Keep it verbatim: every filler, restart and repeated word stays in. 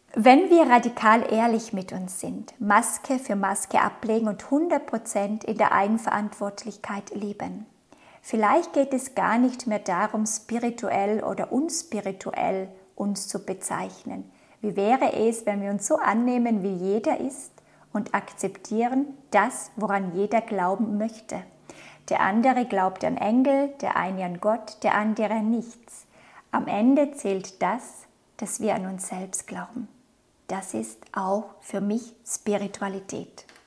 Wenn wir radikal ehrlich mit uns sind, Maske für Maske ablegen und hundert Prozent in der Eigenverantwortlichkeit leben. Vielleicht geht es gar nicht mehr darum, spirituell oder unspirituell uns zu bezeichnen. Wie wäre es, wenn wir uns so annehmen, wie jeder ist und akzeptieren das, woran jeder glauben möchte? Der andere glaubt an Engel, der eine an Gott, der andere an nichts. Am Ende zählt das, dass wir an uns selbst glauben. Das ist auch für mich Spiritualität.